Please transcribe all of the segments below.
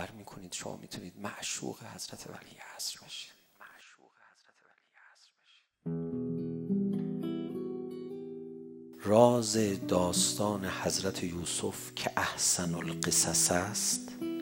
باور میکنید شما میتونید معشوق حضرت ولی عصر باشید؟ راز داستان حضرت یوسف که احسن القصص است،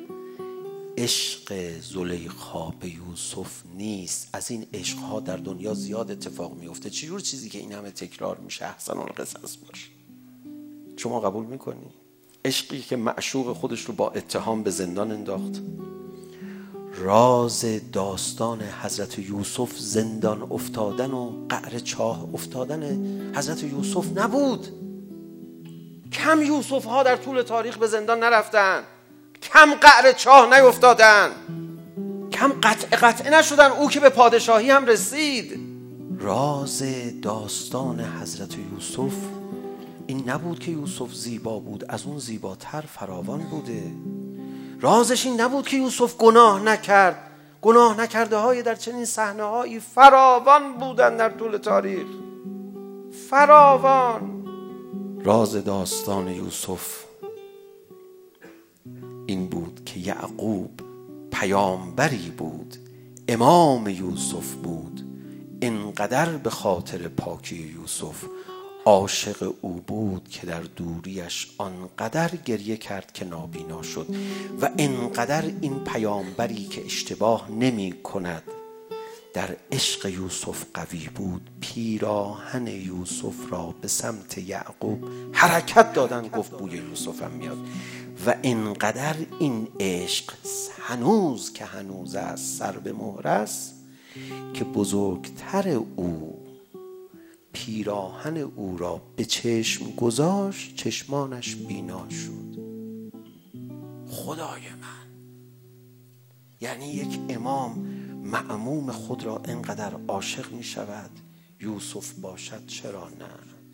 عشق زلیخا به یوسف نیست. از این عشقها در دنیا زیاد اتفاق میفته. چجور چیزی که این همه تکرار میشه احسن القصص باشه؟ شما قبول میکنی؟ عشقی که معشوق خودش رو با اتهام به زندان انداخت. راز داستان حضرت یوسف زندان افتادن و قعر چاه افتادن حضرت یوسف نبود. کم یوسف ها در طول تاریخ به زندان نرفتن، کم قعر چاه نیفتادن، کم قطع نشدن، او که به پادشاهی هم رسید. راز داستان حضرت یوسف این نبود که یوسف زیبا بود، از اون زیباتر فراوان بوده. رازش این نبود که یوسف گناه نکرد، گناه نکرده های در چنین صحنه هایی فراوان بودن در طول تاریخ، فراوان. راز داستان یوسف این بود که یعقوب پیامبری بود، امام یوسف بود، اینقدر به خاطر پاکی یوسف عاشق او بود که در دوریش آنقدر گریه کرد که نابینا شد. و اینقدر این پیامبری که اشتباه نمی کند در عشق یوسف قوی بود، پیراهن یوسف را به سمت یعقوب حرکت دادن، گفت بوی یوسف هم میاد. و اینقدر این عشق هنوز که هنوز است سر به مهر است که بزرگتر او پیراهن او را به چشم گذاشت، چشمانش بینا شد. خدای من، یعنی یک امام مأموم خود را اینقدر عاشق می شود. یوسف باشد چرا نه؟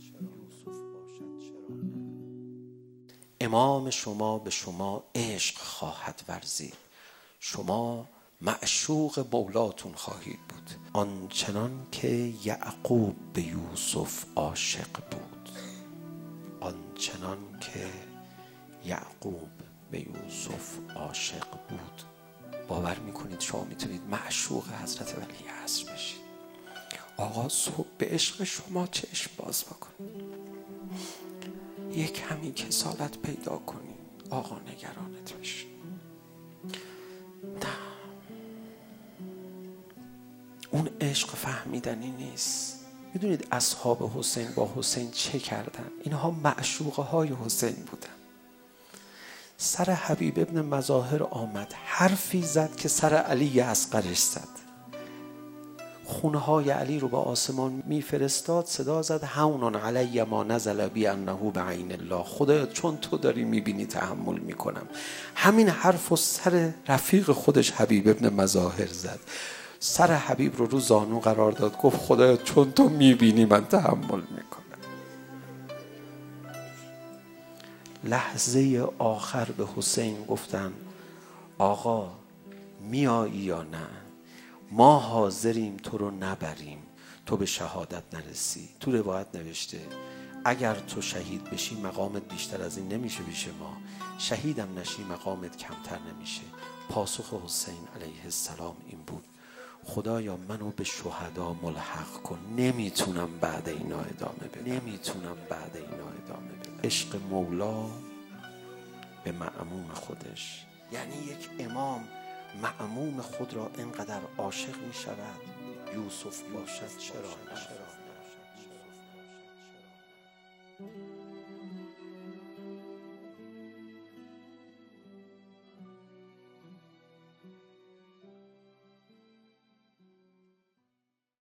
امام شما به شما عشق خواهد ورزید، شما معشوق مولاتون خواهید بود، آنچنان که یعقوب به یوسف عاشق بود، آنچنان که یعقوب به یوسف عاشق بود. باور میکنید شما میتونید معشوق حضرت ولی عصر بشید؟ آقا صبح به عشق شما چشم باز بکن، یک کمی کسالت پیدا کنی، آقا نگرانت بشه. نه، اون عشق فهمیدنی نیست. میدونید اصحاب حسین با حسین چه کردن؟ اینها معشوقه های حسین بودن. سر حبیب ابن مظاهر آمد، حرفی زد که سر علی اصغرش زد، خونه های علی رو به آسمان میفرستاد، صدا زد هون علی ما نزل بی انه بعین الله، خدا چون تو داری میبینی تحمل میکنم. همین حرف و سر رفیق خودش حبیب ابن مظاهر زد، سر حبیب رو زانو قرار داد، گفت خدا چون تو میبینی من تحمل میکنم. لحظه آخر به حسین گفتن آقا میایی یا نه؟ ما حاضریم تو رو نبریم، تو به شهادت نرسی. تو روایت نوشته اگر تو شهید بشی مقامت بیشتر از این نمیشه پیش ما، شهیدم نشی مقامت کمتر نمیشه. پاسخ حسین علیه السلام این بود خدایا منو به شهدا ملحق کن، نمیتونم بعد اینا ادامه بدم. عشق مولا به مأموم خودش، یعنی یک امام مأموم خود را اینقدر عاشق می شود. یوسف باشد چرا نه؟